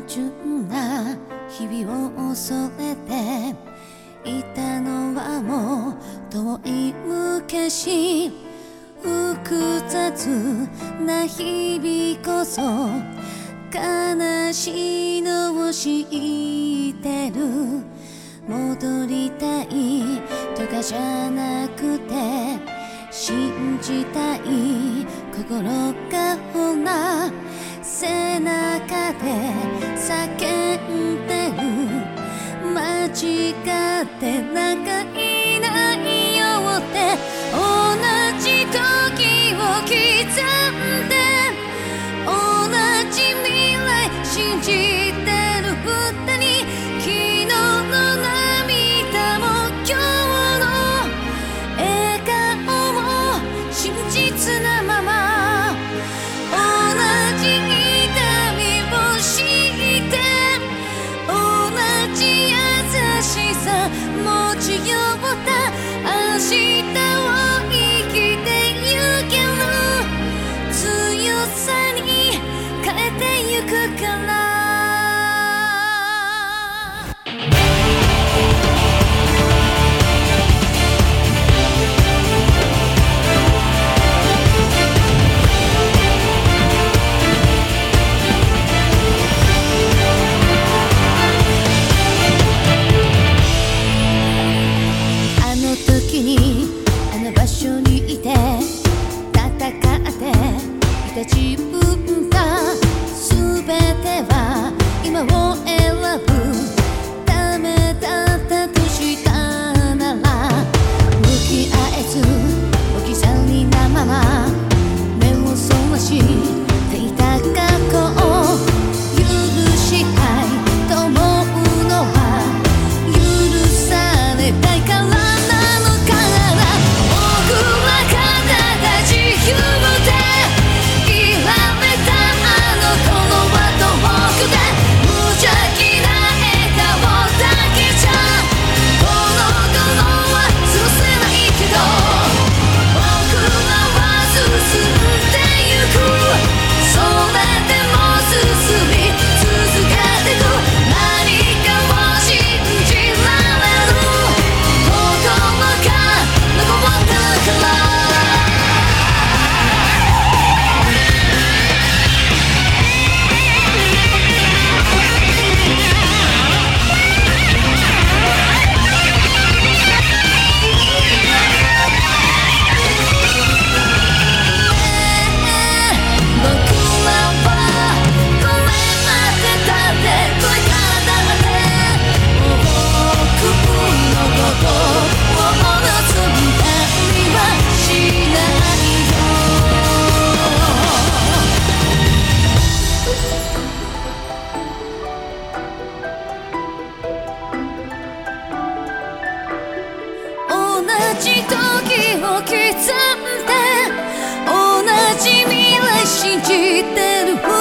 純な日々を恐れていたのはもう遠い昔。複雑な日々こそ悲しいのを知ってる。戻りたいとかじゃなくて信じたい心がほら背中で叫んでる。間違ってなんかいないよって同じ時を刻んで同じ未来信じてる二人。昨日の涙も今日の笑顔も真実なまま同じ痛みを知って同じ優しさ持ち寄った明日を生きてゆける強さに変えてゆくから。場所にいて戦っていた自分が全ては今を選ぶためだったとしたなら向き合えず置き去りなまま目をそらしていた過去を許したいと思うのは許されたいから同じ時を刻んで同じ未来信じてる